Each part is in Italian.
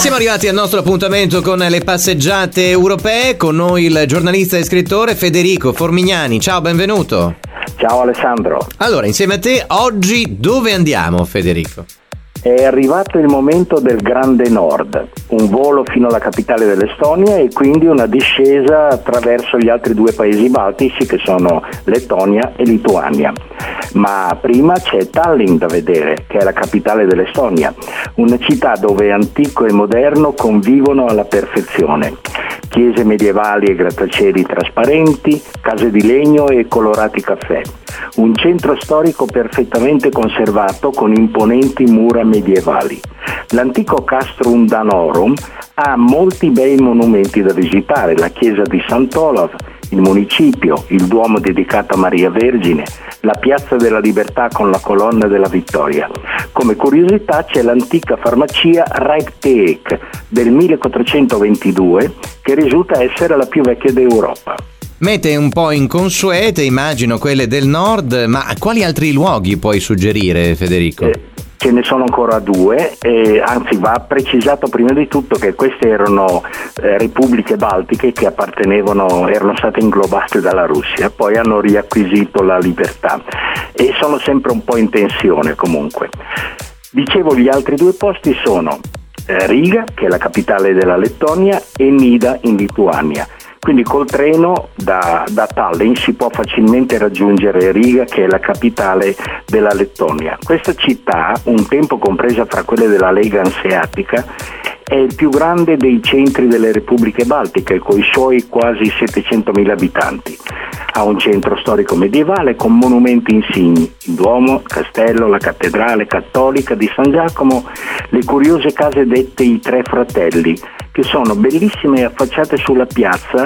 Siamo arrivati al nostro appuntamento con le passeggiate europee, con noi il giornalista e scrittore Federico Formignani. Ciao, benvenuto. Ciao Alessandro. Allora, insieme a te, oggi dove andiamo, Federico? È arrivato il momento del Grande Nord, un volo fino alla capitale dell'Estonia e quindi una discesa attraverso gli altri due paesi baltici che sono Lettonia e Lituania. Ma prima c'è Tallinn da vedere, che è la capitale dell'Estonia, una città dove antico e moderno convivono alla perfezione. Chiese medievali e grattacieli trasparenti, case di legno e colorati caffè. Un centro storico perfettamente conservato con imponenti mura medievali. L'antico Castrum Danorum ha molti bei monumenti da visitare, la chiesa di Sant'Olaf, il municipio, il duomo dedicato a Maria Vergine, la piazza della Libertà con la colonna della Vittoria. Come curiosità c'è l'antica farmacia Rijkstek del 1422 che risulta essere la più vecchia d'Europa. Mete un po' inconsuete, immagino quelle del nord, ma quali altri luoghi puoi suggerire, Federico? Ce ne sono ancora due, anzi va precisato prima di tutto che queste erano repubbliche baltiche che erano state inglobate dalla Russia, poi hanno riacquisito la libertà e sono sempre un po' in tensione comunque. Dicevo, gli altri due posti sono Riga, che è la capitale della Lettonia, e Nida in Lituania. Quindi col treno da Tallinn si può facilmente raggiungere Riga, che è la capitale della Lettonia. Questa città, un tempo compresa fra quelle della Lega Anseatica, è il più grande dei centri delle repubbliche baltiche, con i suoi quasi 700.000 abitanti. Ha un centro storico medievale con monumenti insigni, il Duomo, il Castello, la Cattedrale Cattolica di San Giacomo, le curiose case dette i Tre Fratelli, che sono bellissime e affacciate sulla piazza,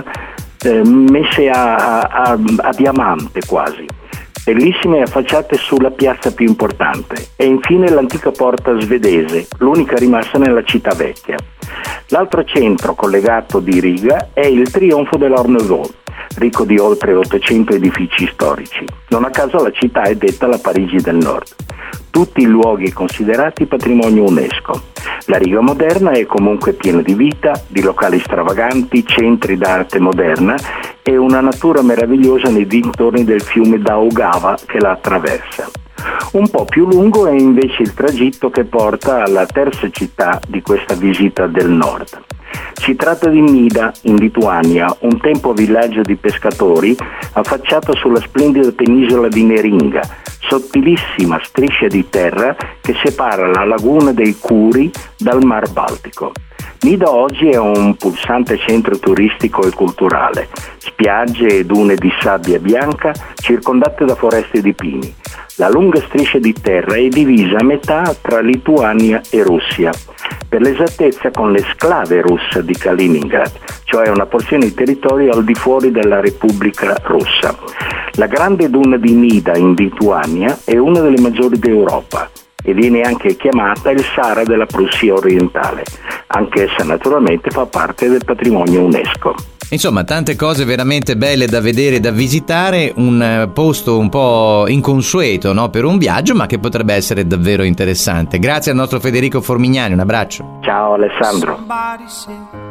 messe a diamante quasi. Bellissime e affacciate sulla piazza più importante. E infine l'antica porta svedese, l'unica rimasta nella città vecchia. L'altro centro collegato di Riga è il trionfo dell'Art Nouveau, ricco di oltre 800 edifici storici. Non a caso la città è detta la Parigi del Nord. Tutti i luoghi considerati patrimonio UNESCO. La Riga moderna è comunque piena di vita, di locali stravaganti, centri d'arte moderna e una natura meravigliosa nei dintorni del fiume Daugava che la attraversa. Un po' più lungo è invece il tragitto che porta alla terza città di questa visita del nord. Si tratta di Nida, in Lituania, un tempo villaggio di pescatori affacciato sulla splendida penisola di Neringa, sottilissima striscia di terra che separa la laguna dei Kuri dal Mar Baltico. Nida oggi è un pulsante centro turistico e culturale, spiagge e dune di sabbia bianca circondate da foreste di pini. La lunga striscia di terra è divisa a metà tra Lituania e Russia, per l'esattezza con l'esclave russa di Kaliningrad, cioè una porzione di territorio al di fuori della Repubblica Russa. La grande duna di Nida in Lituania è una delle maggiori d'Europa e viene anche chiamata il Sahara della Prussia orientale, anche se naturalmente fa parte del patrimonio UNESCO. Insomma, tante cose veramente belle da vedere e da visitare, un posto un po' inconsueto, no, per un viaggio, ma che potrebbe essere davvero interessante. Grazie al nostro Federico Formignani, un abbraccio. Ciao Alessandro.